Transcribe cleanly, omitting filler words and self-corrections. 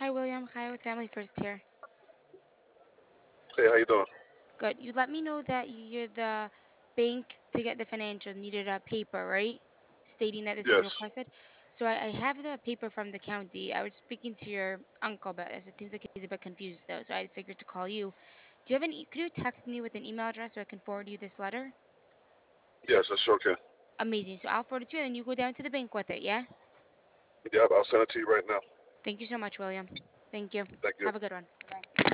Hi, William. Hi, with Family First here. Hey, how you doing? Good. You let me know that you're the bank to get the financial needed a paper, right? Stating that this was Yes. requested. So I have the paper from the county. I was speaking to your uncle, but it seems like he's a bit confused though. So I figured to call you. Do you have could you text me with an email address so I can forward you this letter? Yes, I sure can. Amazing. So I'll forward it to you, and then you go down to the bank with it. Yeah. Yeah, I'll send it to you right now. Thank you so much, William. Thank you. Thank you. Have a good one. Bye.